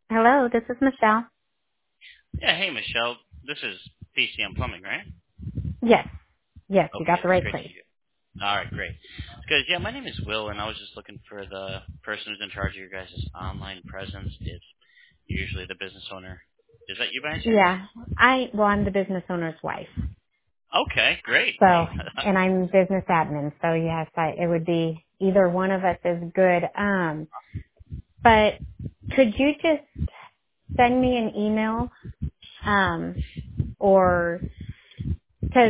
Hello, this is Michelle. Yeah, hey Michelle, this is PCM Plumbing, right? Yes, yes, you Okay, got the it's right great to place. hear. All right, great. Because yeah, my name is Will, and I was just looking for the person who's in charge of your guys' online presence. It's usually the business owner. Is that you by any chance? Yeah, I'm the business owner's wife. Okay, great. So, Hey, and I'm business admin. So yes, it would be either one of us is good. But could you just send me an email, or because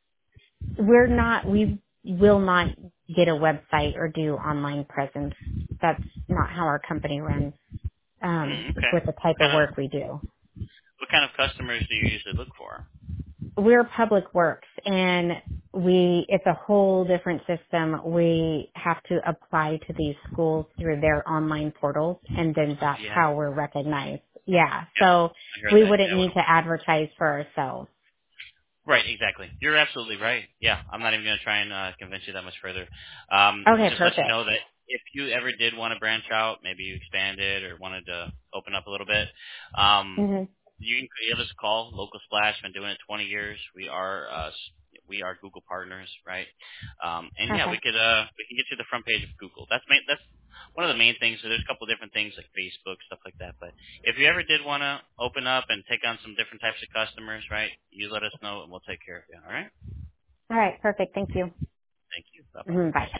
we will not get a website or do online presence. That's not how our company runs. okay. With the type What of kind of work we do. what kind of customers do you usually look for? We're Public Works, and it's a whole different system. We have to apply to these schools through their online portals, and then that's Yeah, how we're recognized. Yeah, yeah, so I heard we that. wouldn't Yeah, need to advertise for ourselves. right, exactly. You're absolutely right. Yeah, I'm not even going to try and convince you that much further. Okay, Just let you perfect. know that if you ever did want to branch out, maybe you expanded or wanted to open up a little bit, hmm you can give us a call. Local Splash, been doing it 20 years. We are Google partners, right? And yeah, Okay. we can get you the front page of Google. That's one of the main things. So there's a couple of different things like Facebook, stuff like that. But if you ever did want to open up and take on some different types of customers, right? You let us know and we'll take care of you. All right? All right, perfect. Thank you. Thank you. Bye bye. Bye.